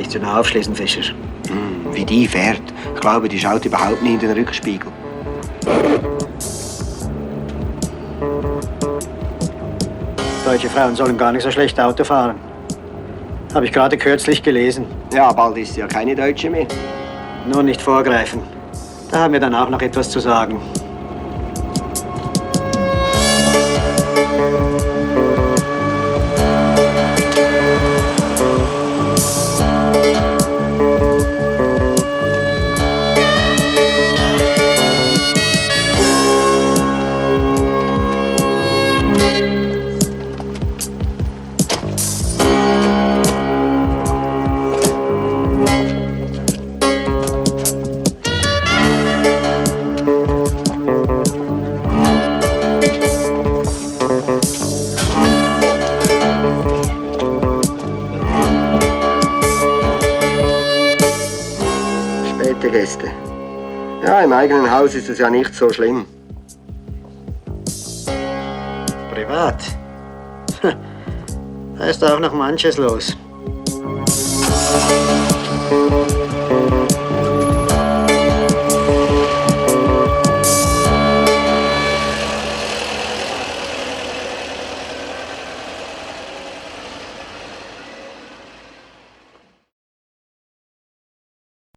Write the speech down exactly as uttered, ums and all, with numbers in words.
nicht so nah aufschließen, Fischer. Hm, wie die fährt. Ich glaube, die schaut überhaupt nicht in den Rückspiegel. Deutsche Frauen sollen gar nicht so schlecht Auto fahren. Habe ich gerade kürzlich gelesen. Ja, bald ist sie ja keine Deutsche mehr. Nur nicht vorgreifen. Da haben wir dann auch noch etwas zu sagen. Gäste. Ja, im eigenen Haus ist es ja nicht so schlimm. Privat? Da ist auch noch manches los.